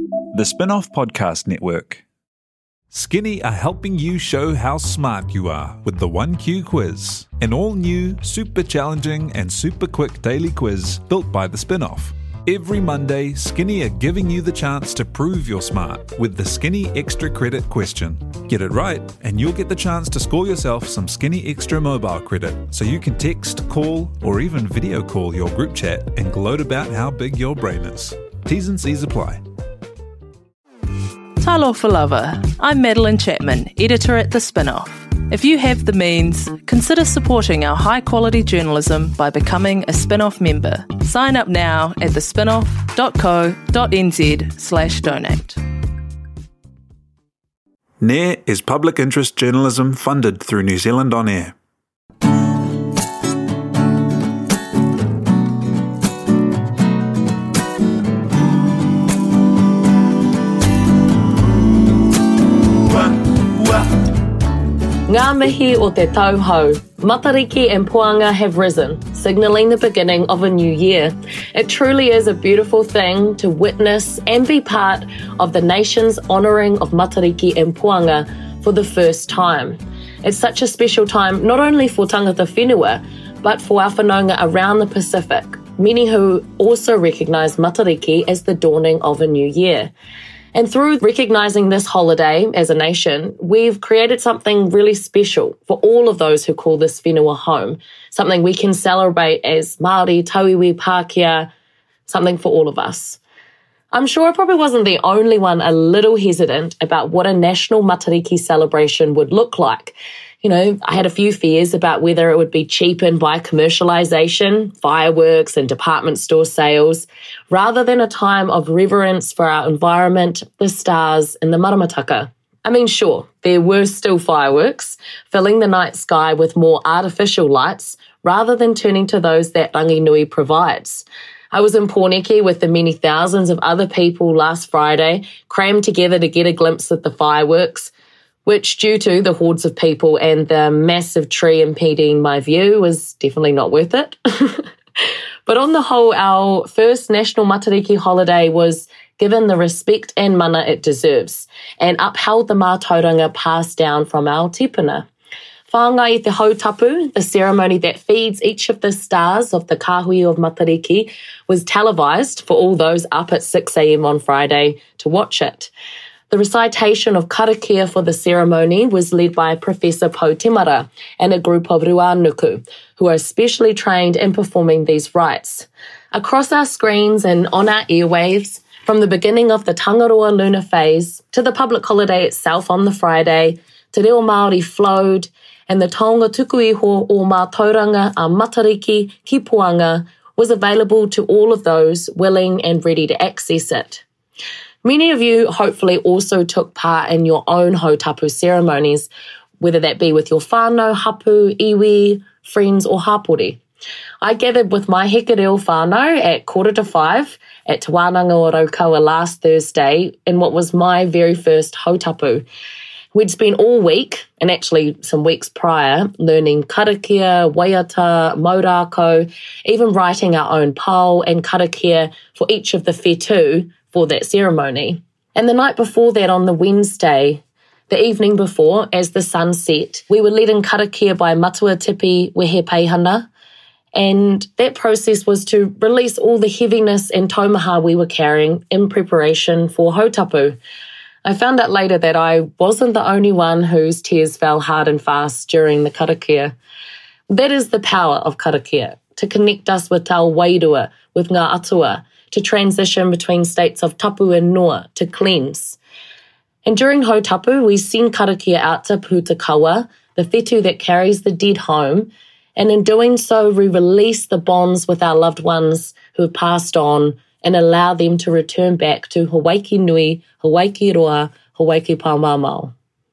The Spin-Off Podcast Network. Skinny are helping you show how smart you are with the 1Q quiz, an all-new, super challenging and super quick daily quiz built by the Spin-Off. Every Monday, Skinny are giving you the chance to prove you're smart with the Skinny Extra Credit question. Get it right, and you'll get the chance to score yourself some Skinny Extra mobile credit, so you can text, call, or even video call your group chat and gloat about how big your brain is. T's and C's apply. Talofa lava. I'm Madeline Chapman, editor at The Spin-Off. If you have the means, consider supporting our high-quality journalism by becoming a Spin-Off member. Sign up now at thespinoff.co.nz/donate. NAIR is public interest journalism funded through New Zealand On Air. Ngā mihi o te tauhou. Matariki and puanga have risen, signalling the beginning of a new year. It truly is a beautiful thing to witness and be part of the nation's honouring of Matariki and puanga for the first time. It's such a special time not only for tangata whenua, but for our whanaunga around the Pacific, many who also recognise Matariki as the dawning of a new year. And through recognising this holiday as a nation, we've created something really special for all of those who call this whenua home, something we can celebrate as Māori, Tauiwi, Pākehā, something for all of us. I'm sure I probably wasn't the only one a little hesitant about what a national Matariki celebration would look like. You know, I had a few fears about whether it would be cheapened by commercialisation, fireworks and department store sales, rather than a time of reverence for our environment, the stars and the maramataka. I mean, sure, there were still fireworks, filling the night sky with more artificial lights, rather than turning to those that Ranginui provides. I was in Pōneke with the many thousands of other people last Friday, crammed together to get a glimpse of the fireworks, which, due to the hordes of people and the massive tree impeding my view, was definitely not worth it. But on the whole, our first national Matariki holiday was given the respect and mana it deserves and upheld the mātauranga passed down from our tipuna. Whāngai i te hautapu, the ceremony that feeds each of the stars of the Kāhui of Matariki, was televised for all those up at 6 a.m. on Friday to watch it. The recitation of karakia for the ceremony was led by Professor Po Temara and a group of ruanuku, who are specially trained in performing these rites. Across our screens and on our airwaves, from the beginning of the Tangaroa lunar phase to the public holiday itself on the Friday, Te Reo Māori flowed, and the taonga tuku iho o mātauranga a Matariki ki puanga was available to all of those willing and ready to access it. Many of you hopefully also took part in your own hautapu ceremonies, whether that be with your whānau, hapu, iwi, friends or hapori. I gathered with my heke reo whānau at 4:45 at Te Wānanga o Raukaua last Thursday in what was my very first hautapu. We'd spent all week, and actually some weeks prior, learning karakia, waiata, maurako, even writing our own pau and karakia for each of the whetū for that ceremony. And the night before that, on the Wednesday, the evening before, as the sun set, we were led in karakia by Matua Tipi Wehe Peihana, and that process was to release all the heaviness and taumaha we were carrying in preparation for hautapu. I found out later that I wasn't the only one whose tears fell hard and fast during the karakia. That is the power of karakia, to connect us with our wairua, with ngā atua, to transition between states of tapu and noa, to cleanse. And during hautapu, we send karakia out to Pūtakawa, the whetū that carries the dead home, and in doing so, we release the bonds with our loved ones who have passed on and allow them to return back to Hawaii Nui, Hawaii Roa, Hawaii Paumamau.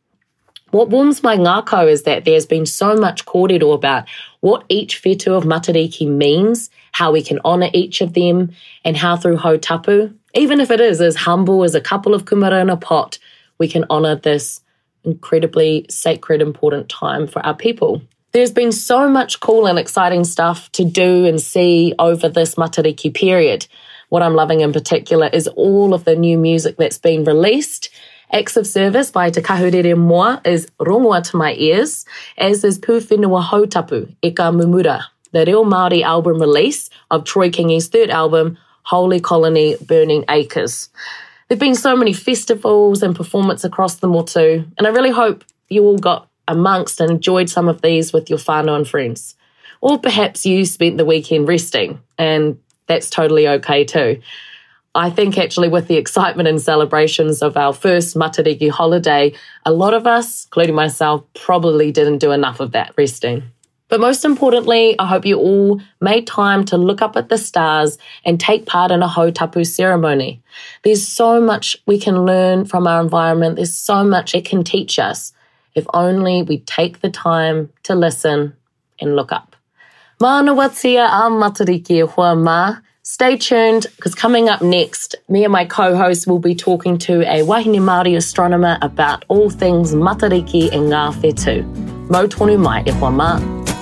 What warms my ngākau is that there's been so much kōrero about what each whetū of Matariki means, how we can honour each of them, and how through hautapu, even if it is as humble as a couple of kumara in a pot, we can honour this incredibly sacred, important time for our people. There's been so much cool and exciting stuff to do and see over this Matariki period. what I'm loving in particular is all of the new music that's been released. Acts of Service by Te Kahurere Moa is rongoa to my ears, as is Pūwhenua Hautapu, e ka Mumura, the Reo Māori album release of Troy Kingi's third album, Holy Colony Burning Acres. There have been so many festivals and performances across the Motu, and I really hope you all got amongst and enjoyed some of these with your whānau and friends. Or perhaps you spent the weekend resting, and that's totally okay too. I think actually with the excitement and celebrations of our first Matariki holiday, a lot of us, including myself, probably didn't do enough of that resting. But most importantly, I hope you all made time to look up at the stars and take part in a hautapu ceremony. There's so much we can learn from our environment. There's so much it can teach us if only we take the time to listen and look up. Mana watia a Matariki e hoa ma. Stay tuned, because coming up next, me and my co-host will be talking to a wahine Māori astronomer about all things Matariki e ngā whetū. Mau tonu mai e hoa mā.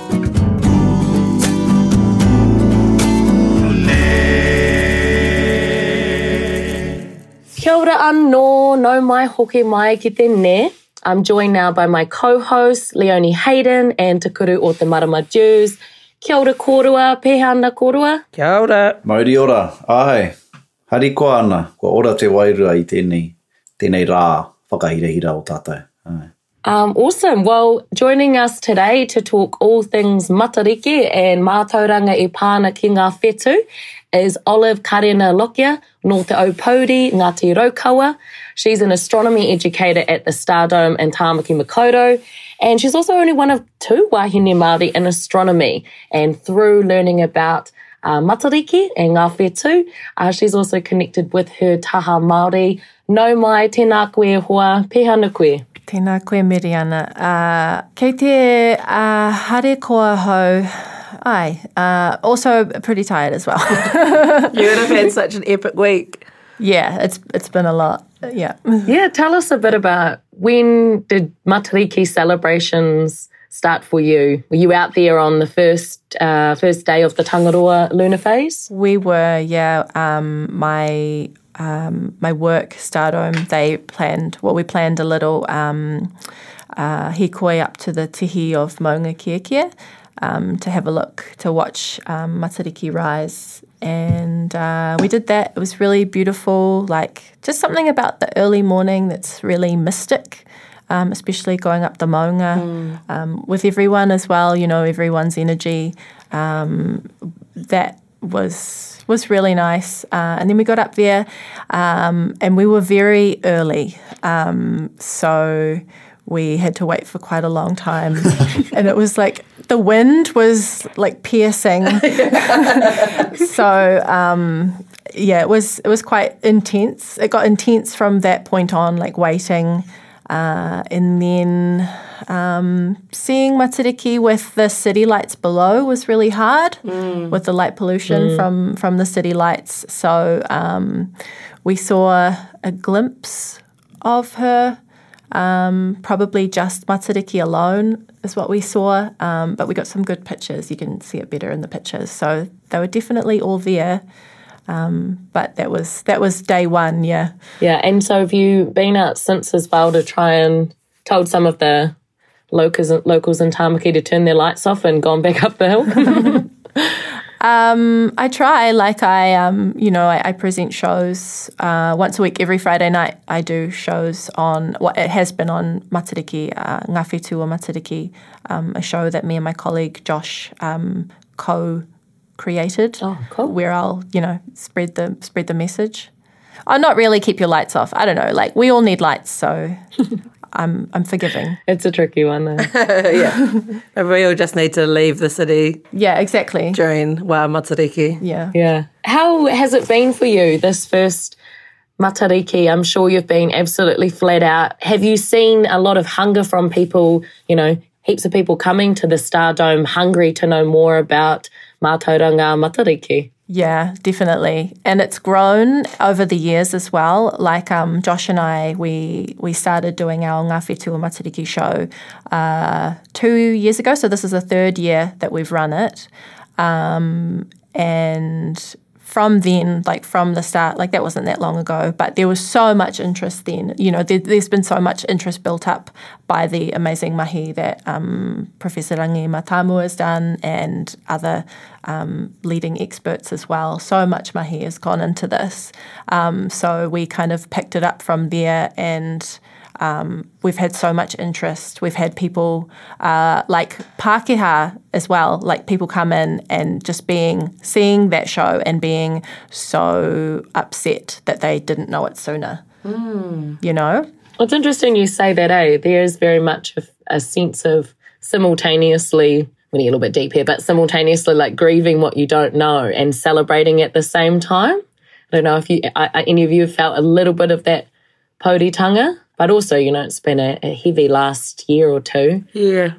Kia ora anō, nau mai hoki mai ki te ne. I'm joined now by my co-hosts, Leonie Hayden and Te Kuru o Te Marama Dews. Kia ora kōrua, pēhā ana kōrua. Kia ora. Mauri ora, ahai. Hari koa ana, ko ora te wairua I tēnei rā whakahirehira o tātou. Awesome. Well, joining us today to talk all things Matariki and mātauranga I pāna ki ngā whetū is Olive Karena Lokia no Te Aupōuri, Ngāti Raukawa. She's an astronomy educator at the Stardome in Tāmaki Makaurau, and she's also only one of two wahine Māori in astronomy. And through learning about Matariki and ngā whetū, she's also connected with her taha Māori. Nau mai, tēnā koe e hoa, pēhā ana koe. Tēnā koe Miriana. Kei te hare koa hou. Also pretty tired as well. You would have had such an epic week. Yeah, it's been a lot. Yeah. Yeah, tell us a bit about when did Matariki celebrations start for you? Were you out there on the first day of the Tangaroa lunar phase? We were, yeah. My work, Stardome, we planned a little hikoi up to the tihi of Maunga Kiakia to have a look, to watch Matariki rise. And we did that. It was really beautiful, like just something about the early morning that's really mystic, especially going up the Maunga with everyone as well, you know, everyone's energy. That was really nice. And then we got up there and we were very early. So we had to wait for quite a long time. And it was like, the wind was like piercing. So, yeah, it was quite intense. It got intense from that point on, like waiting. And then seeing Matariki with the city lights below was really hard with the light pollution from the city lights. So we saw a glimpse of her, probably just Matariki alone is what we saw, but we got some good pictures. You can see it better in the pictures. So they were definitely all there. But that was day one, yeah. Yeah, and so have you been out since as well to try and told some of the locals in Tāmaki to turn their lights off and gone back up the hill? I try, like I present shows once a week. Every Friday night I do shows on, it has been on Matariki, Ngā Whetū o Matariki, a show that me and my colleague Josh co-created. Oh, cool. Where I'll, spread the message. Oh, not really keep your lights off. I don't know, like we all need lights, so I'm forgiving. It's a tricky one though. Yeah. We all just need to leave the city. Yeah, exactly. During Matariki. Yeah. Yeah. How has it been for you, this first Matariki? I'm sure you've been absolutely flat out. Have you seen a lot of hunger from people, heaps of people coming to the Stardome hungry to know more about Mātauranga Matariki? Yeah, definitely. And it's grown over the years as well. Like Josh and I, we started doing our Ngā Whetū o Matariki show 2 years ago. So this is the third year that we've run it. And from then, like from the start, like that wasn't that long ago, but there was so much interest then. You know, there's been so much interest built up by the amazing mahi that Professor Rangi Matamu has done and other leading experts as well. So much mahi has gone into this. So we kind of picked it up from there, and we've had so much interest. We've had people like Pākehā as well, like people come in and just seeing that show and being so upset that they didn't know it sooner, you know? Well, it's interesting you say that, There is very much a sense of simultaneously, we're getting a little bit deep here, but simultaneously like grieving what you don't know and celebrating at the same time. I don't know if any of you have felt a little bit of that pauritanga. But also, you know, it's been a heavy last year or two. Yeah.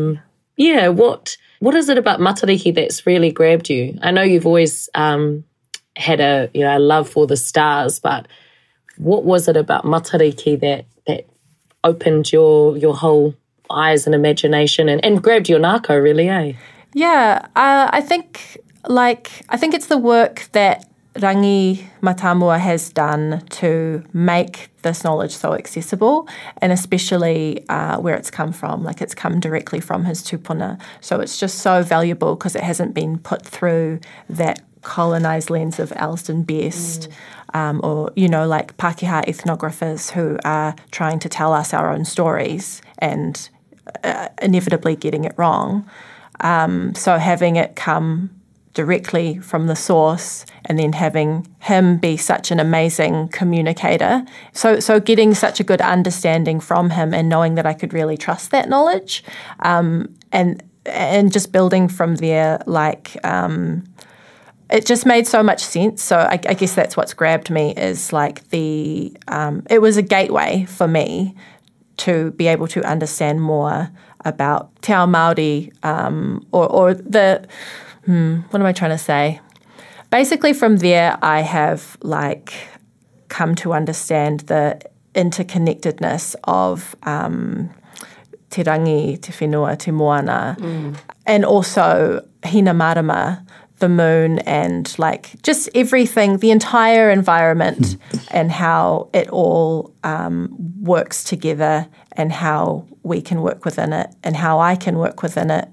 What is it about Matariki that's really grabbed you? I know you've always had a love for the stars, but what was it about Matariki that opened your whole eyes and imagination and grabbed your nāko, really, Yeah, I think it's the work that Rangi Matamua has done to make this knowledge so accessible, and especially where it's come from. Like, it's come directly from his tupuna. So it's just so valuable because it hasn't been put through that colonised lens of Alston Best or, you know, like Pākehā ethnographers who are trying to tell us our own stories and inevitably getting it wrong. So having it come directly from the source and then having him be such an amazing communicator. So getting such a good understanding from him and knowing that I could really trust that knowledge and just building from there, like it just made so much sense. So I guess that's what's grabbed me is like it was a gateway for me to be able to understand more about Te Ao Māori or the... what am I trying to say? Basically, from there, I have like come to understand the interconnectedness of te rangi, te whenua, te moana, and also Hina Marama, the moon, and like just everything, the entire environment and how it all works together and how we can work within it and how I can work within it.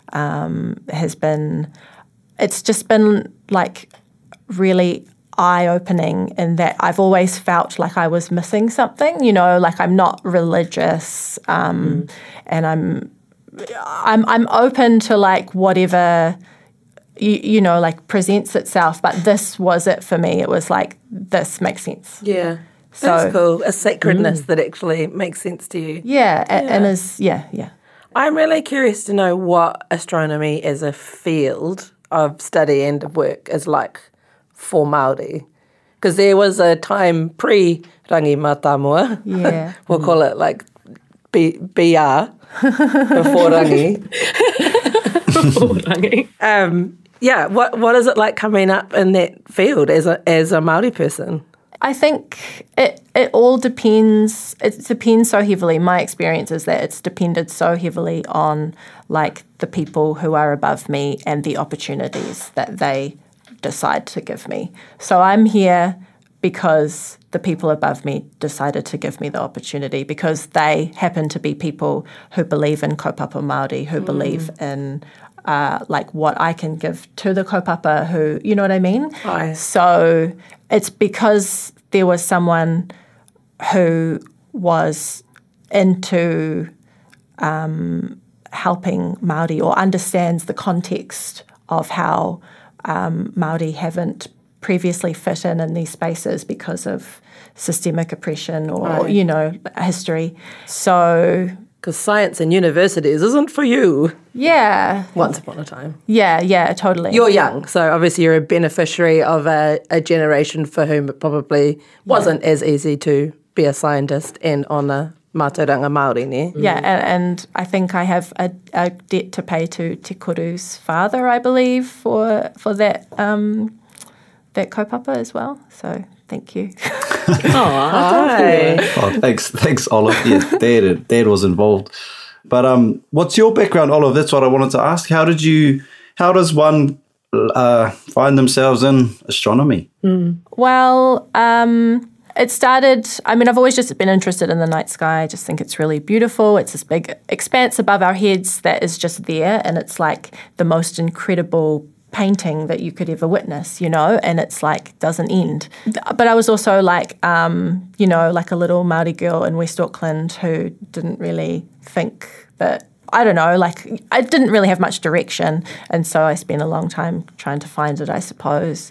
It's just been like really eye-opening in that I've always felt like I was missing something, you know, like I'm not religious, and I'm open to like whatever, you know, like presents itself, but this was it for me. It was like, this makes sense. Yeah. So, that's cool. A sacredness that actually makes sense to you. Yeah. And is, yeah. I'm really curious to know what astronomy as a field of study and of work is like for Māori. Because there was a time pre-Rangi Matamua. Yeah. We'll call it like BR, before Rangi. Before Rangi. Yeah, what is it like coming up in that field as a Māori person? I think it all depends. It depends so heavily. My experience is that it's depended so heavily on like the people who are above me and the opportunities that they decide to give me. So I'm here because the people above me decided to give me the opportunity because they happen to be people who believe in kaupapa Māori, who believe in like what I can give to the kaupapa, who, you know what I mean? Aye. So it's because there was someone who was into helping Māori or understands the context of how Māori haven't previously fit in these spaces because of systemic oppression or, you know, history. So... Because science in universities isn't for you. Yeah. Once upon a time. Yeah, totally. You're young, so obviously you're a beneficiary of a generation for whom it probably wasn't as easy to be a scientist and on a mātauranga Māori, ne? Yeah, and I think I have a debt to pay to Te Kuru's father, I believe, for that that kaupapa as well. So thank you. Thanks, Olive. Yeah, Dad was involved. But what's your background, Olive? That's what I wanted to ask. How does one find themselves in astronomy? Well, it started, I mean, I've always just been interested in the night sky. I just think it's really beautiful. It's this big expanse above our heads that is just there, and it's like the most incredible painting that you could ever witness, you know, and it's like doesn't end. But I was also like, you know, like a little Māori girl in West Auckland who didn't really think that, I don't know, like I didn't really have much direction, and so I spent a long time trying to find it, I suppose.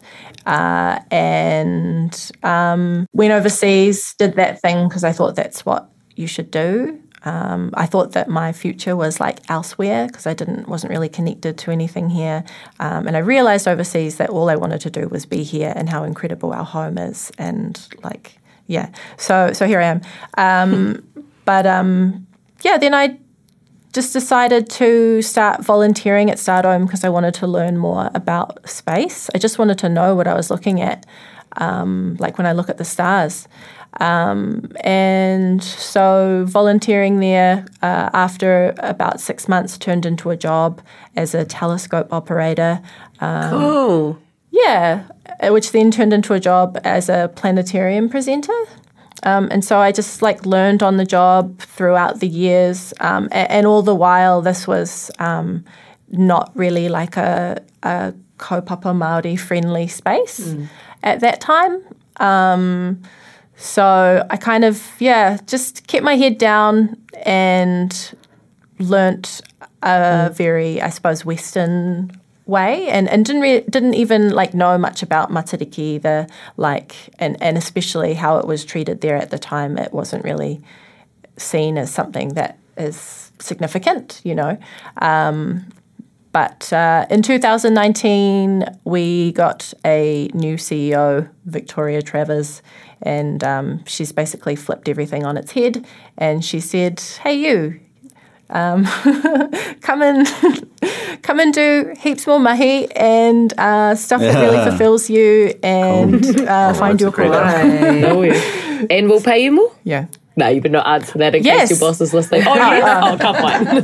And went overseas, did that thing because I thought that's what you should do. I thought that my future was like elsewhere because I wasn't really connected to anything here. And I realised overseas that all I wanted to do was be here and how incredible our home is. And like, yeah, so here I am. Yeah, then I just decided to start volunteering at Stardome because I wanted to learn more about space. I just wanted to know what I was looking at, like when I look at the stars. And so volunteering there after about 6 months turned into a job as a telescope operator. Cool. Yeah, which then turned into a job as a planetarium presenter. And so I just like learned on the job throughout the years. And all the while this was not really like a kaupapa Māori friendly space at that time. So I kind of, just kept my head down and learnt a very, I suppose, Western way, and didn't even like know much about Matariki, and especially how it was treated there at the time. It wasn't really seen as something that is significant, you know. But in 2019, we got a new CEO, Victoria Travers, and she's basically flipped everything on its head. And she said, "Hey, you, come and do heaps more mahi and stuff that really fulfills you, and find your calling." And we'll pay you more? Yeah. No, you better not answer that in case your boss is listening. Oh, yes. Oh, come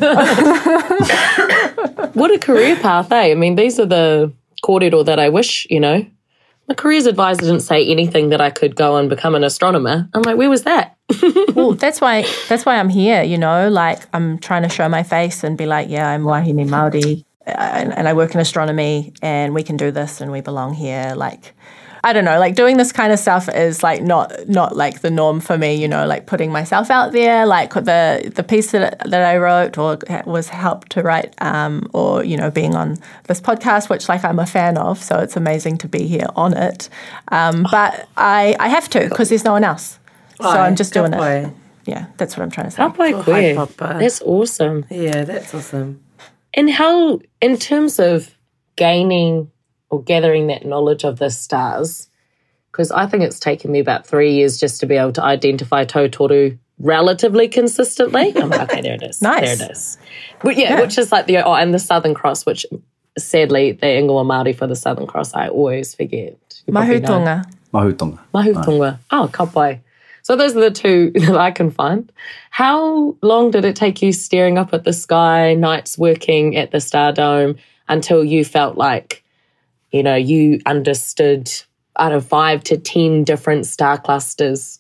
on. What a career path, eh? I mean, these are the kōrero that I wish, you know. My careers advisor didn't say anything that I could go and become an astronomer. I'm like, where was that? Well, that's why I'm here, you know. Like, I'm trying to show my face and be like, yeah, I'm wahine Māori, and I work in astronomy, and we can do this, and we belong here. Like, I don't know, like doing this kind of stuff is like not like the norm for me, you know, like putting myself out there, like the piece that I wrote or was helped to write, or, you know, being on this podcast, which like I'm a fan of, so it's amazing to be here on it. But I have to because there's no one else. So I'm just doing it. Yeah, that's what I'm trying to say. That's awesome. Yeah, that's awesome. And how, in terms of gaining or gathering that knowledge of the stars, because I think it's taken me about 3 years just to be able to identify Tautoru relatively consistently. I'm like, okay, there it is. Nice. There it is. But yeah, which is like and the Southern Cross, which sadly, the Ingoa Māori for the Southern Cross, I always forget. Mahutonga. Mahutonga. Oh, ka pai. So those are the two that I can find. How long did it take you staring up at the sky, nights working at the Stardome, until you felt like, you know, you understood out of 5 to 10 different star clusters?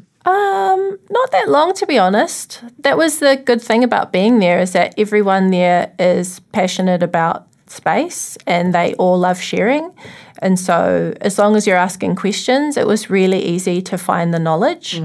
Not that long, to be honest. That was the good thing about being there, is that everyone there is passionate about space and they all love sharing. And so as long as you're asking questions, it was really easy to find the knowledge.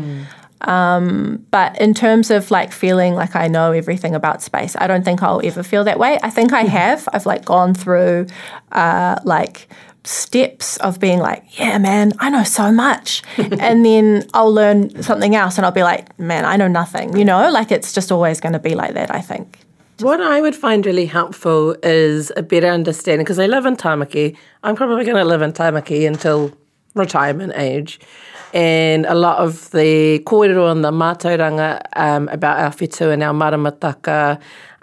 But in terms of like feeling like I know everything about space, I don't think I'll ever feel that way. I think I have. I've like gone through like steps of being like, yeah, man, I know so much. And then I'll learn something else and I'll be like, man, I know nothing, you know, like it's just always going to be like that, I think. What I would find really helpful is a better understanding, because I live in Tāmaki. I'm probably going to live in Tāmaki until retirement age. And a lot of the kōrero and the mātauranga about our whetū and our maramataka,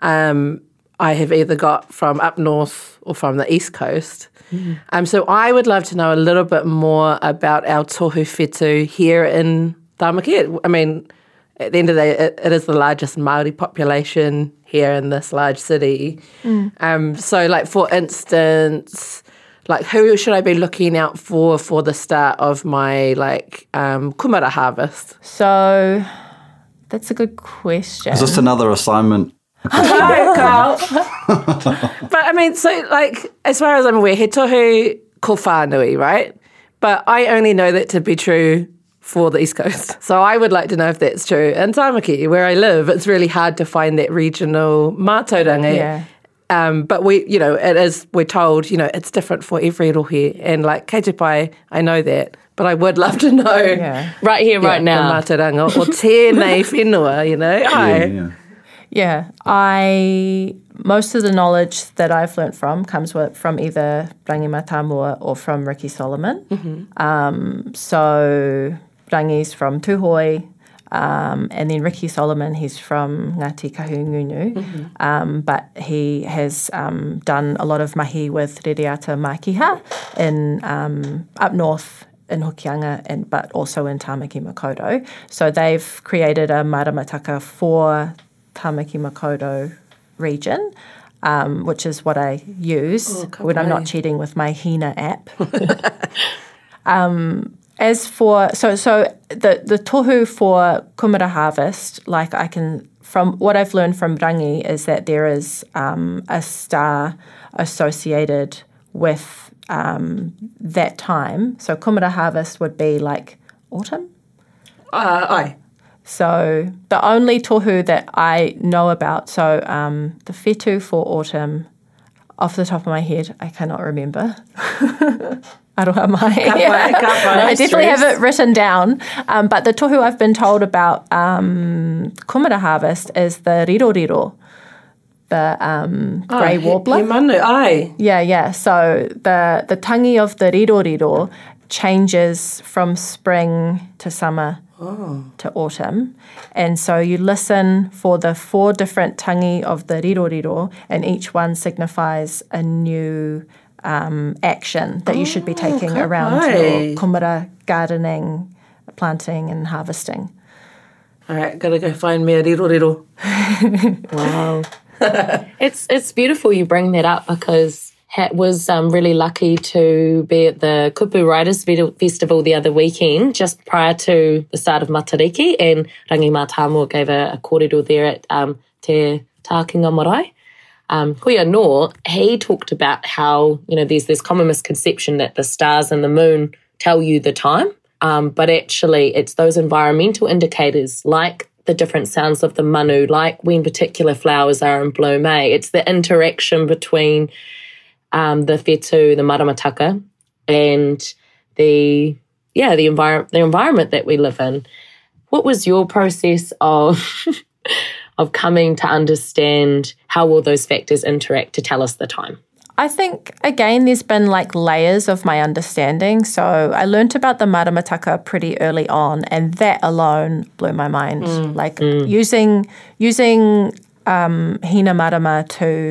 I have either got from up north or from the East Coast. So I would love to know a little bit more about our tohu whetū here in Tāmaki. I mean, at the end of the day, it is the largest Māori population here in this large city. So, like, for instance, Like, who should I be looking out for the start of my, like, kumara harvest? So that's a good question. Is this another assignment? No, Carl. But, I mean, so, like, as far as I'm aware, he tohu ko whānui, right? But I only know that to be true for the East Coast. So I would like to know if that's true. In Tamaki, where I live, it's really hard to find that regional mātauranga. Yeah. But we, you know, it is, we're told, you know, it's different for every rohe. And like, kei te pai, I know that. But I would love to know. Yeah. Right here, right now. The mātauranga o tēnei whenua, you know. Yeah, most of the knowledge that I've learnt comes from either Rangi Matamua or from Ricky Solomon. So Rangi's from Tūhoi, and then Ricky Solomon, he's from Ngāti Kahungunu, but he has done a lot of mahi with Rereata Mākiha in up north in Hokianga, but also in Tāmaki Makaurau. So they've created a maramataka for Tāmaki Makaurau region, which is what I use when I'm not cheating with my Hina app. As for the tohu for kumara harvest, like I can, from what I've learned from Rangi, is that there is a star associated with that time. So kumara harvest would be like autumn. Aye. So the only tohu that I know about, so the whetū for autumn, off the top of my head, I cannot remember. Aroha mai. I definitely have it written down. But the tohu I've been told about kumara harvest is the riroriro, the grey warbler. He manu, aye. Yeah. So the tangi of the riroriro changes from spring to summer to autumn. And so you listen for the 4 different tangi of the riroriro, and each one signifies a new action that you should be taking around your kumara gardening, planting and harvesting. All right, gotta go find me a riroriro. Wow. It's beautiful you bring that up, because Hat was really lucky to be at the Kupu Writers Festival the other weekend, just prior to the start of Matariki, and Rangi Matamua gave a kōrero there at Te Tākinga Marae. Hui anō, he talked about how, you know, there's this common misconception that the stars and the moon tell you the time, but actually it's those environmental indicators like the different sounds of the manu, like when particular flowers are in bloom. It's the interaction between the whetū, the maramataka, and the environment that we live in. What was your process of coming to understand how all those factors interact to tell us the time? I think, again, there's been like layers of my understanding. So I learnt about the maramataka pretty early on, and that alone blew my mind. Using Hina Marama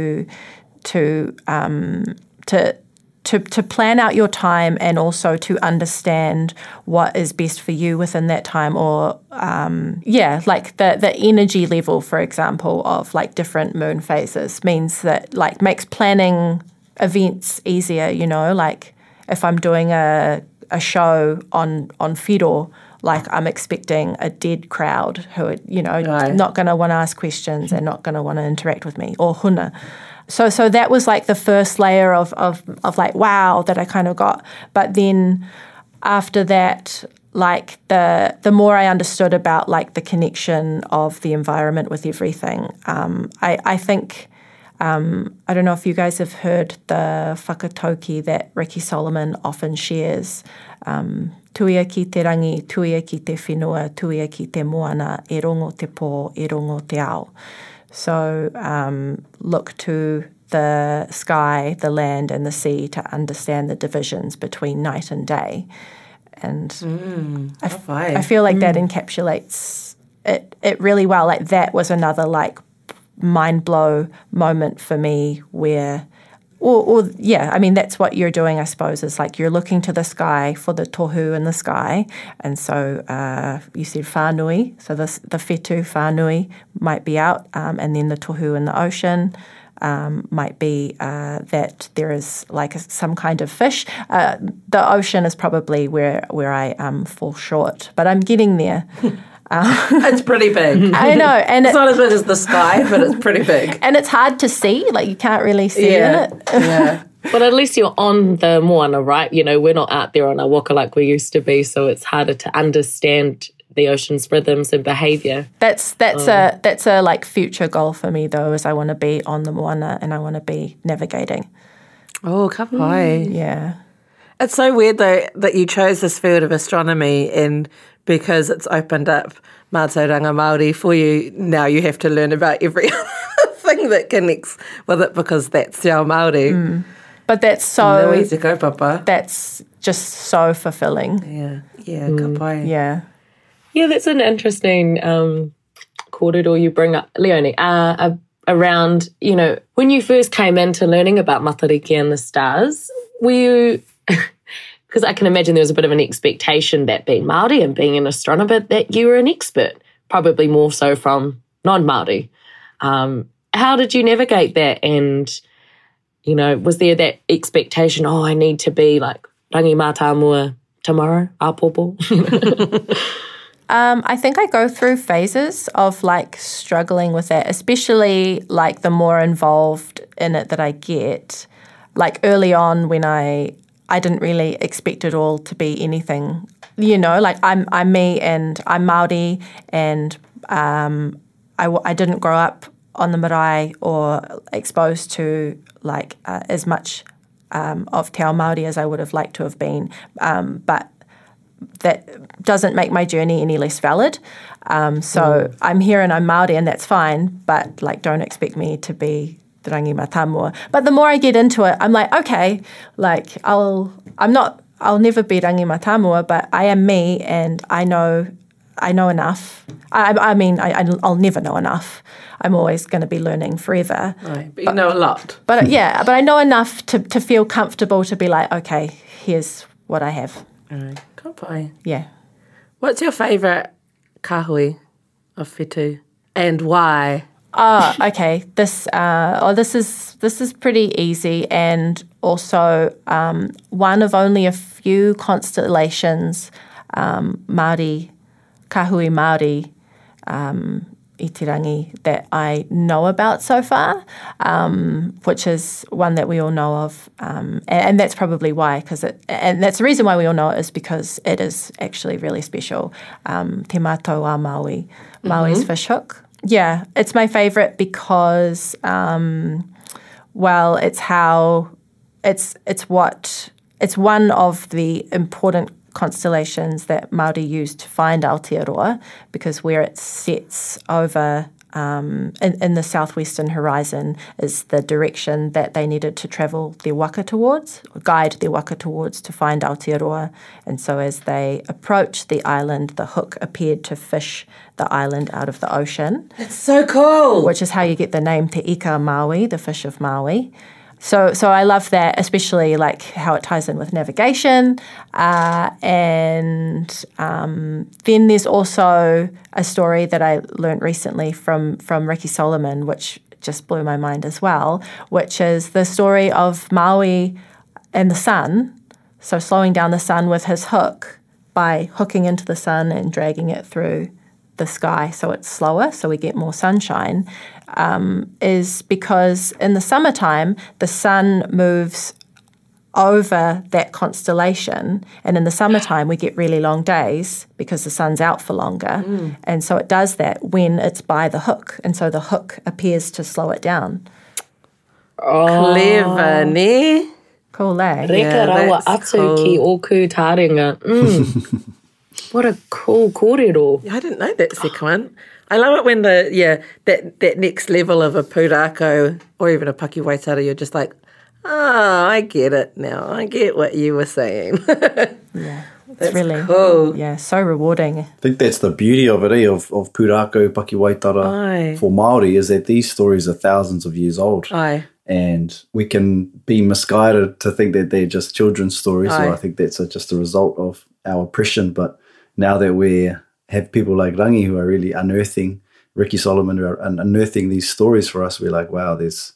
to plan out your time, and also to understand what is best for you within that time, or like the energy level, for example, of like different moon phases means that like makes planning events easier, you know, like if I'm doing a show on Whiro, like I'm expecting a dead crowd who are, you know, not going to want to ask questions and not going to want to interact with me, or huna. So that was like the first layer of like, wow, that I kind of got. But then after that, like the more I understood about like the connection of the environment with everything, I think, I don't know if you guys have heard the whakatauki that Ricky Solomon often shares. Tuia ki te rangi, tuia ki te whenua, tuia ki te moana, e rongo te pō, e rongo te ao. So look to the sky, the land and the sea to understand the divisions between night and day. And I feel like that encapsulates it really well. Like that was another like mind blow moment for me where, I mean, that's what you're doing, I suppose, is like you're looking to the sky for the tohu in the sky. And so you said whānui, so the whetū whānui might be out, and then the tohu in the ocean. might be that there is like some kind of fish. The ocean is probably where I fall short, but I'm getting there. It's pretty big. I know, and it's not as big as the sky, but it's pretty big. And it's hard to see, like you can't really see in it. Yeah. But at least you're on the moana, right? You know, we're not out there on our waka like we used to be, so it's harder to understand the ocean's rhythms and behaviour. That's a like future goal for me though, is I want to be on the moana and I want to be navigating. Oh, ka pai. Yeah. It's so weird though that you chose this field of astronomy, and because it's opened up mātauranga Māori for you, now you have to learn about every thing that connects with it because that's te ao Māori. But that's so... Nui te kaupapa. That's just so fulfilling. Yeah, ka pai. Yeah. Yeah, that's an interesting kōrero you bring up, Leonie, around, you know, when you first came into learning about Matariki and the stars, were you... Because I can imagine there was a bit of an expectation that being Māori and being an astronomer that you were an expert, probably more so from non-Māori. How did you navigate that? And, you know, was there that expectation, I need to be like rangi mātāmua tomorrow, āpopo? I think I go through phases of like struggling with that, especially like the more involved in it that I get. Like early on when I didn't really expect it all to be anything, you know, like I'm me and I'm Māori, and I didn't grow up on the marae or exposed to like as much of te ao Māori as I would have liked to have been, but that doesn't make my journey any less valid. So I'm here and I'm Māori and that's fine, but like don't expect me to be te rangi mātāmua. But the more I get into it, I'm like, okay, like I'll never be rangi mātāmua, but I am me and I know enough. I mean, I'll never know enough. I'm always going to be learning forever. Right, but you know a lot. But yeah, but I know enough to feel comfortable to be like, okay, here's what I have. All right, ka pai. Yeah. What's your favourite kahui of whetū and why? Oh, okay. This is pretty easy, and also one of only a few constellations Māori, kahui Māori, i te rangi that I know about so far, which is one that we all know of, and that's probably why, and that's the reason why we all know it is because it is actually really special. Te mātou a Maui, Maui's fish hook. Yeah, it's my favourite because, well, it's one of the important constellations that Māori use to find Aotearoa, because where it sets over in the southwestern horizon is the direction that they needed to travel their waka towards, or guide their waka towards to find Aotearoa. And so as they approached the island, the hook appeared to fish the island out of the ocean. That's so cool. Which is how you get the name Te Ika Maui, the fish of Maui. So I love that, especially like how it ties in with navigation. And then there's also a story that I learned recently from Ricky Solomon, which just blew my mind as well, which is the story of Maui and the sun. So slowing down the sun with his hook by hooking into the sun and dragging it through the sky so it's slower, so we get more sunshine, is because in the summertime, the sun moves over that constellation, and in the summertime, we get really long days because the sun's out for longer. And so it does that when it's by the hook, and so the hook appears to slow it down. Clever, ne? Cool, eh? Reka rawa that's atu cool. ki oku tāringa. What a cool kōrero. I didn't know that second one. I love it when that next level of a pūrākau or even a Paki Waitara, you're just like, I get it now. I get what you were saying. Yeah, it's That's really cool. Yeah, so rewarding. I think that's the beauty of it, of pūrākau, Paki Waitara Aye. for Māori, is that these stories are thousands of years old. Aye. And we can be misguided to think that they're just children's stories. Aye. Or I think that's just a result of our oppression. But now that we have people like Rangi who are really unearthing, Ricky Solomon, who are unearthing these stories for us, we're like, wow, there's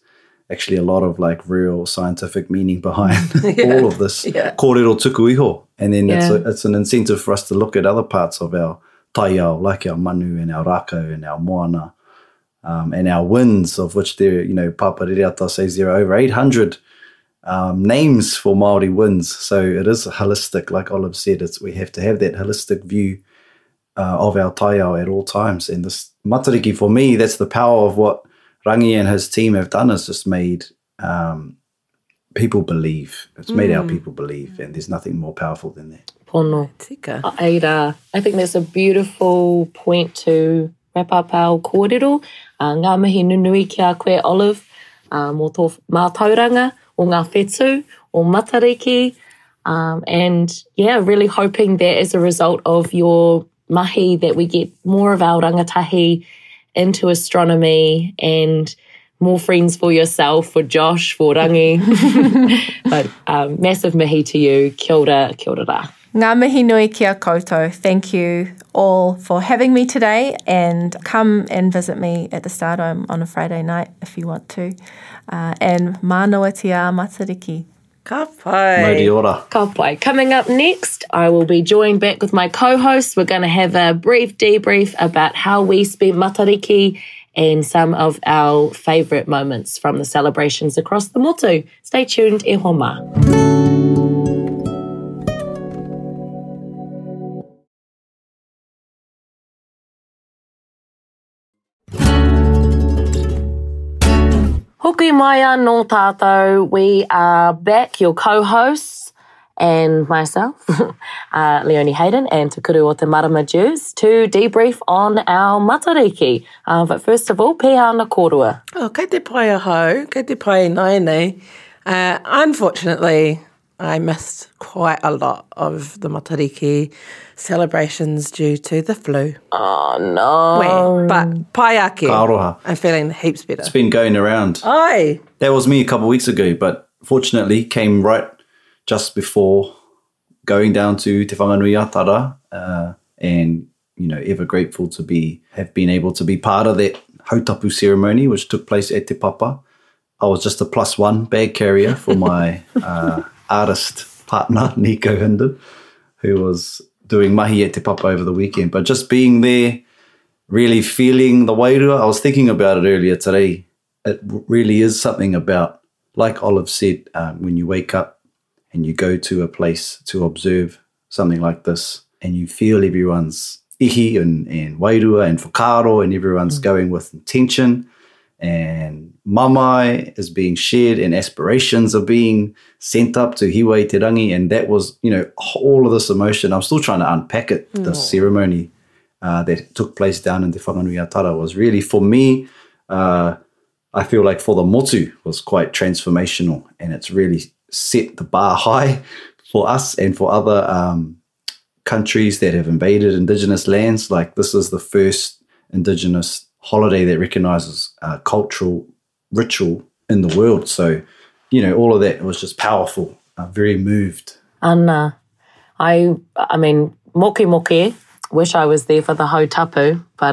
actually a lot of like real scientific meaning behind all of this kōrero tuku iho. And then it's an incentive for us to look at other parts of our taiao, like our manu and our rākau and our moana, and our winds, of which there, Papa Rereata says there are over 800 names for Māori winds. So it is holistic, like Olive said. We have to have that holistic view of our taiao at all times. And this matariki, for me, that's the power of what Rangi and his team have done, is just made people believe. It's made our people believe, and there's nothing more powerful than that. Pono. Tika. Aira. I think that's a beautiful point to wrap up our kōrero. Ngā mihi nunui ki a koe, Olive, mō tō mātauranga, o ngā whetū, o matariki, and really hoping that as a result of your mahi that we get more of our rangatahi into astronomy and more friends for yourself, for Josh, for Rangi. But massive mihi to you. Kia ora, kia ora rā. Ngā mihi nui ki a koutou. Thank you all for having me today, and come and visit me at the Stardome on a Friday night if you want to. And mānoa te a matariki. Ka pai. Mauri ora. Ka pai. Coming up next, I will be joined back with my co-hosts. We're going to have a brief debrief about how we spent matariki and some of our favourite moments from the celebrations across the motu. Stay tuned, e hoa mā. Hoki Maya no tātou. We are back, your co-hosts and myself, Leonie Hayden and Te Kuru o Te Marama Jews, to debrief on our matariki. But first of all, pēhā na kōrua. Oh, kei te pai ahau, kei te pai nai nei. Unfortunately, I missed quite a lot of the matariki celebrations due to the flu. Oh, no. But pai ake. Ka aroha. I'm feeling heaps better. It's been going around. Ai. That was me a couple of weeks ago, but fortunately came right just before going down to Te Whanganui Atara, and, ever grateful to have been able to be part of that hautapu ceremony, which took place at Te Papa. I was just a +1 bag carrier for my artist partner, Nico Hinden, who was doing mahi at Te Papa over the weekend. But just being there, really feeling the wairua, I was thinking about it earlier today. It really is something about, like Olive said, when you wake up and you go to a place to observe something like this, and you feel everyone's ihi and wairua and whakaro, and everyone's going with intention, and mamai is being shared and aspirations are being sent up to Hiwai Te Rangi, and that was, all of this emotion. I'm still trying to unpack it. The ceremony that took place down in Te Whanganui Atara was really, for me, I feel like for the motu was quite transformational, and it's really set the bar high for us and for other countries that have invaded Indigenous lands. Like, this is the first Indigenous holiday that recognises cultural ritual in the world. So, all of that was just powerful. I'm very moved. Anna, I mean, moke, wish I was there for the hautapu, but,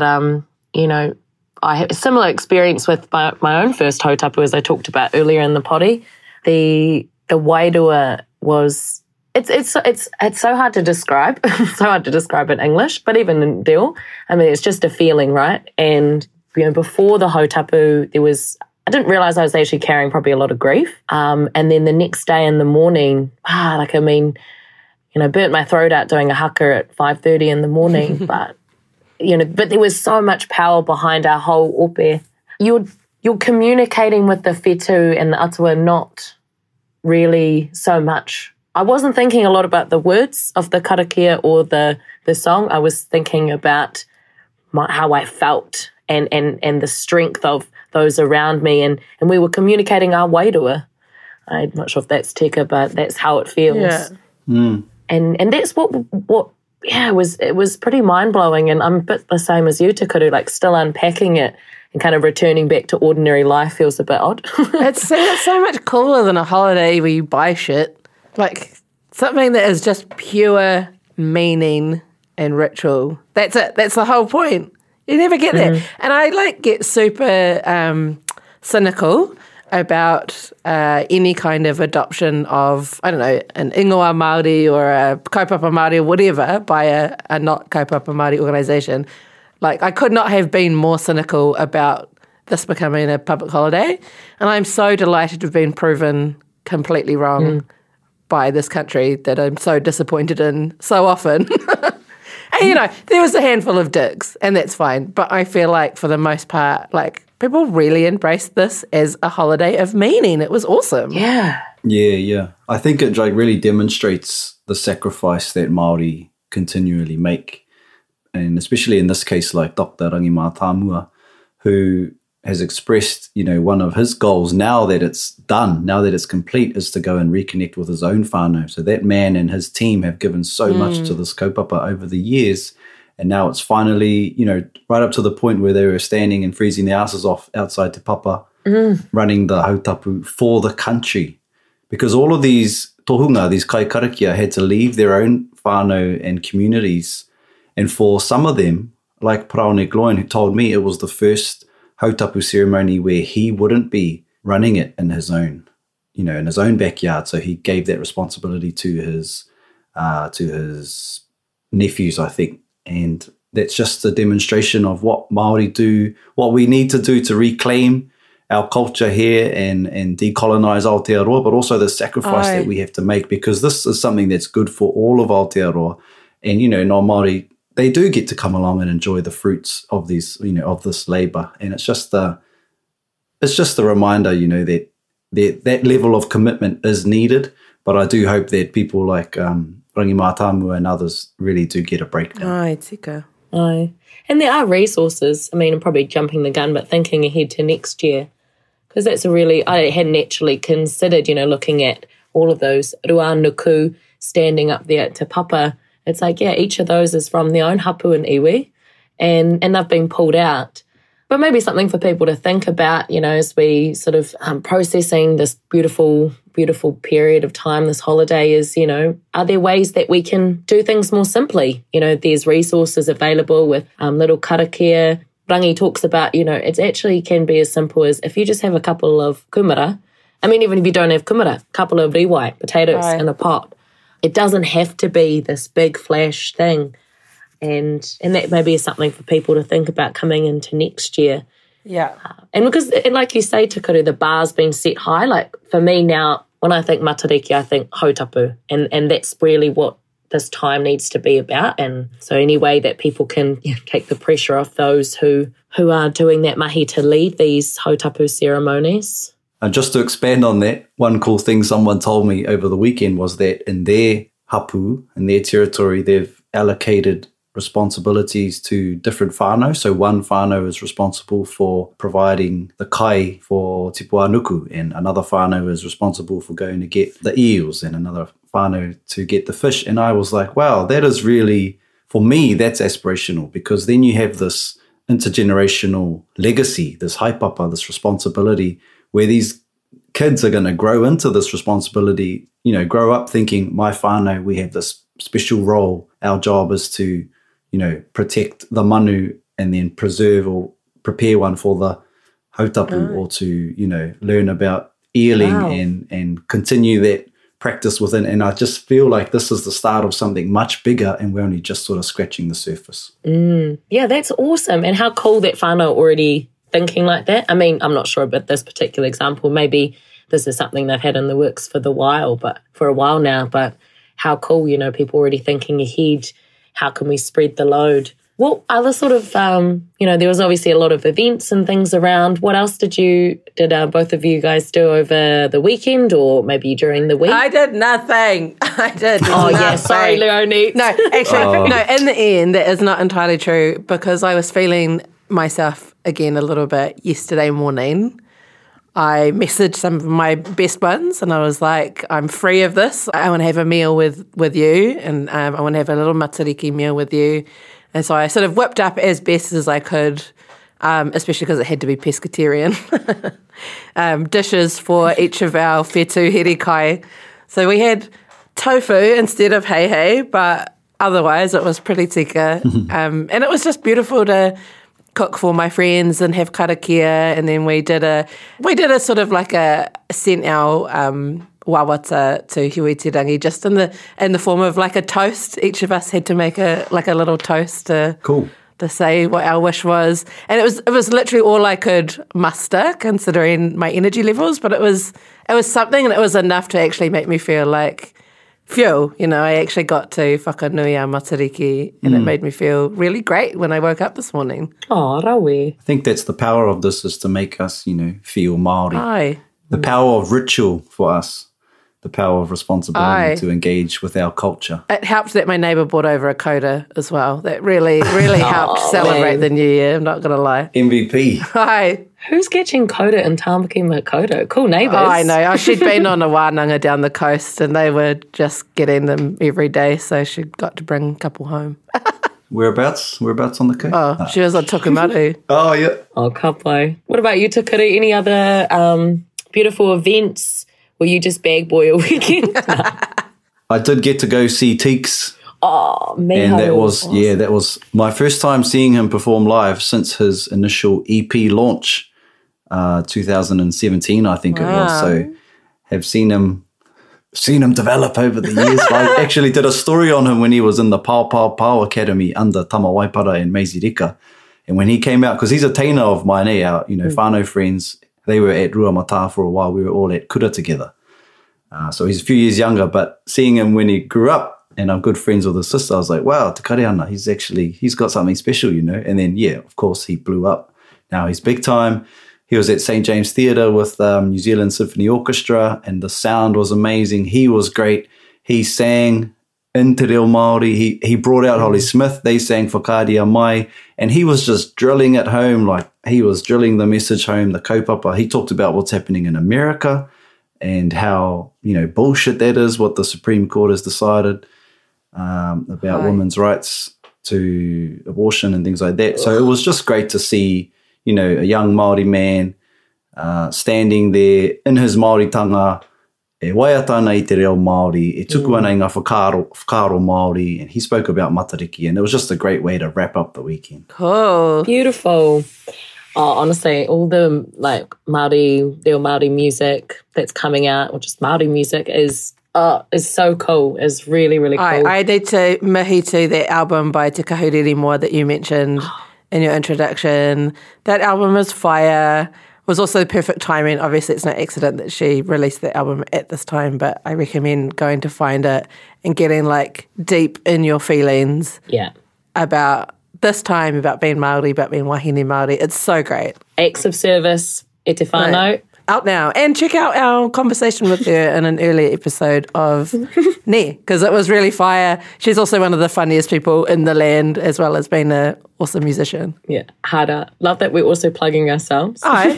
I had a similar experience with my own first hautapu, as I talked about earlier in the potty. The wairua was, it's so hard to describe. So hard to describe in English, but even in Reo, I mean, it's just a feeling, right? And, before the hautapu, I didn't realise I was actually carrying probably a lot of grief. And then the next day in the morning, burnt my throat out doing a haka at 5:30 in the morning. but there was so much power behind our whole ope. You're communicating with the whetū and the atua, not really so much. I wasn't thinking a lot about the words of the karakia or the song. I was thinking about how I felt and the strength of those around me, and we were communicating our wairua. I'm not sure if that's teka, but that's how it feels. Yeah. And that's it was pretty mind-blowing, and I'm a bit the same as you, Te Kuru, like still unpacking it and kind of returning back to ordinary life feels a bit odd. It's so much cooler than a holiday where you buy shit. Like, something that is just pure meaning and ritual. That's it. That's the whole point. You never get that. And I get super cynical about any kind of adoption of, I don't know, an ingoa Māori or a kaupapa Māori or whatever by a not kaupapa Māori organisation. Like, I could not have been more cynical about this becoming a public holiday. And I'm so delighted to have been proven completely wrong by this country that I'm so disappointed in so often. And, you know, there was a handful of digs, and that's fine. But I feel like, for the most part, like, people really embraced this as a holiday of meaning. It was awesome. Yeah. Yeah. I think it like really demonstrates the sacrifice that Māori continually make. And especially in this case, like Dr. Rangimā Tāmua, who has expressed, you know, one of his goals now that it's done, now that it's complete, is to go and reconnect with his own whānau. So that man and his team have given so much to this kaupapa over the years. And now it's finally, you know, right up to the point where they were standing and freezing their asses off outside Te Papa, running the hautapu for the country. Because all of these tohunga, these kai karakia, had to leave their own whānau and communities. And for some of them, like Praone Gloin, who told me it was the first hautapu ceremony where he wouldn't be running it in his own, you know, in his own backyard. So he gave that responsibility to his nephews, I think. And that's just a demonstration of what Māori do, what we need to do to reclaim our culture here and decolonise Aotearoa, but also the sacrifice that we have to make, because this is something that's good for all of Aotearoa. And, you know, Māori, they do get to come along and enjoy the fruits of these, you know, of this labour. And it's just a reminder, you know, that that level of commitment is needed. But I do hope that people like Rangimā Tāmua and others really do get a breakdown. Ai, tika. Aye. And there are resources. I mean, I'm probably jumping the gun, but thinking ahead to next year, because that's I hadn't actually considered, you know, looking at all of those rua nuku standing up there at Te Papa. It's like, yeah, each of those is from their own hapu and iwi, and they've been pulled out. But maybe something for people to think about, you know, as we sort of processing this beautiful, beautiful period of time, this holiday is, you know, are there ways that we can do things more simply? You know, there's resources available with little karakia. Rangi talks about, you know, it actually can be as simple as if you just have a couple of kumara. I mean, even if you don't have kumara, a couple of riwai, potatoes in a pot. It doesn't have to be this big flash thing. And that maybe is something for people to think about coming into next year. Yeah. And because, like you say, Tukaru, the bar's been set high. Like, for me now, when I think matariki, I think hautapu. And that's really what this time needs to be about. And so any way that people can take the pressure off those who are doing that mahi to lead these hautapu ceremonies. And just to expand on that, one cool thing someone told me over the weekend was that in their hapu, in their territory, they've allocated responsibilities to different whānau. So one whānau is responsible for providing the kai for Te Puanuku, and another whānau is responsible for going to get the eels, and another whānau to get the fish. And I was like, wow, that is really, for me, that's aspirational, because then you have this intergenerational legacy, this haipapa, this responsibility, where these kids are going to grow into this responsibility, you know, grow up thinking, my whānau, we have this special role. Our job is to, you know, protect the manu and then preserve or prepare one for the hautapu, or to, you know, learn about eeling and continue that practice within. And I just feel like this is the start of something much bigger, and we're only just sort of scratching the surface. Yeah, that's awesome. And how cool that whānau already thinking like that. I mean, I'm not sure about this particular example. Maybe this is something they've had in the works for a while now, but how cool, you know, people already thinking ahead. How can we spread the load? What other sort of, you know, there was obviously a lot of events and things around. What else did both of you guys do over the weekend, or maybe during the week? I did nothing. Yeah, sorry, Leonie. No, actually, no, in the end, that is not entirely true, because I was feeling myself again a little bit yesterday morning. I messaged some of my best ones, and I was like, I'm free of this. I want to have a meal with you, and I want to have a little matariki meal with you. And so I sort of whipped up as best as I could, especially because it had to be pescatarian, dishes for each of our whetū here kai. So we had tofu instead of hei, but otherwise it was pretty tika. And it was just beautiful to cook for my friends and have karakia, and then we did a sort of like sent our wawata to Huiterangi just in the form of like a toast. Each of us had to make a little toast to say what our wish was, and it was literally all I could muster considering my energy levels, but it was something, and it was enough to actually make me feel like phew, I actually got to whakanui a matariki, and it made me feel really great when I woke up this morning. Oh, rawe. I think that's the power of this, is to make us, feel Māori. Aye. The power of ritual for us. The power of responsibility to engage with our culture. It helped that my neighbour brought over a coda as well. That really, really helped celebrate the new year, I'm not going to lie. MVP. Hi. Who's getting coda in Tamaki Makaurau? Cool neighbours. Oh, I know. She'd been on a wānanga down the coast and they were just getting them every day, so she got to bring a couple home. Whereabouts on the coast? Oh, she was on Tokumaru. Oh, yeah. Oh, kapai. What about you, Takuri? Any other beautiful events? Were you just bag boy all weekend? I did get to go see Teeks. Oh, man. And that was my first time seeing him perform live since his initial EP launch, 2017, I think it was. So have seen him develop over the years. I actually did a story on him when he was in the Pau Academy under Tama Waipara and Maisie Rika. And when he came out, because he's a teina of mine, our whānau friends, they were at Ruamata for a while. We were all at Kura together. So he's a few years younger, but seeing him when he grew up, and I'm good friends with his sister, I was like, wow, Te Kareana, he's got something special, And then, of course, he blew up. Now he's big time. He was at St. James Theatre with New Zealand Symphony Orchestra, and the sound was amazing. He was great. He sang in Te Reo Māori. He brought out Holly Smith. They sang Whakaaria Mai, and he was just drilling it home, like he was drilling the message home, the kaupapa. He talked about what's happening in America and how, bullshit that is, what the Supreme Court has decided about women's rights to abortion and things like that. So it was just great to see, a young Māori man standing there in his Māoritanga, e waiatana I te reo Māori, e tuku ana I ngā whakaaro Māori, and he spoke about matariki, and it was just a great way to wrap up the weekend. Cool. Beautiful. Oh, honestly, all the reo Māori music that's coming out, or just Māori music, is so cool. It's really, really cool. I need to mihi to that album by Te Kahuriri Moa that you mentioned in your introduction. That album is fire. Was also the perfect timing. Obviously, it's no accident that she released the album at this time, but I recommend going to find it and getting deep in your feelings about this time, about being Māori, about being wahine Māori. It's so great. Acts of service, e te whānau. Right. Out now. And check out our conversation with her in an earlier episode of Ne, because it was really fire. She's also one of the funniest people in the land, as well as being an awesome musician. Yeah, harder. Love that we're also plugging ourselves. Aye.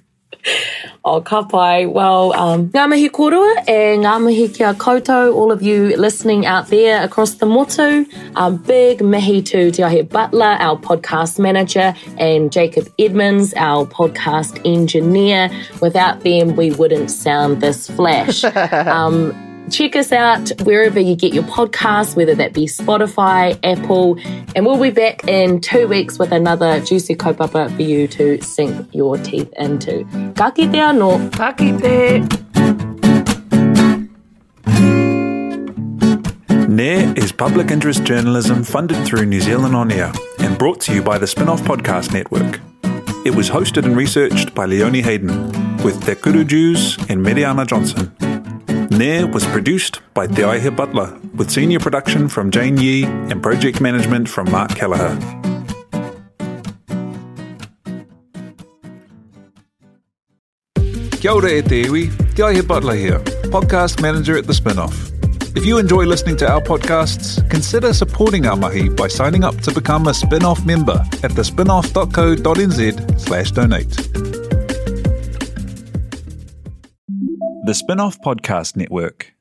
Oh, ka pai. Well, ngā mihi korua e ngā mihi kia koutou, all of you listening out there across the motu. Big mihi to Te Aihe Butler, our podcast manager, and Jacob Edmonds, our podcast engineer. Without them, we wouldn't sound this flash. Check us out wherever you get your podcasts, whether that be Spotify, Apple, and we'll be back in 2 weeks with another juicy kaupapa for you to sink your teeth into. Ka kite anō. Ka kite. NAIR is public interest journalism funded through New Zealand On Air and brought to you by the Spin-Off Podcast Network. It was hosted and researched by Leonie Hayden with Te Kuru Jews and Mariana Johnson. NAIR was produced by Te Aihe Butler with senior production from Jane Yee and project management from Mark Kelleher. Kia ora e te iwi, Te Aihe Butler here, podcast manager at The Spin-Off. If you enjoy listening to our podcasts, consider supporting our mahi by signing up to become a Spin-Off member at thespinoff.co.nz/donate. The Spin-Off Podcast Network.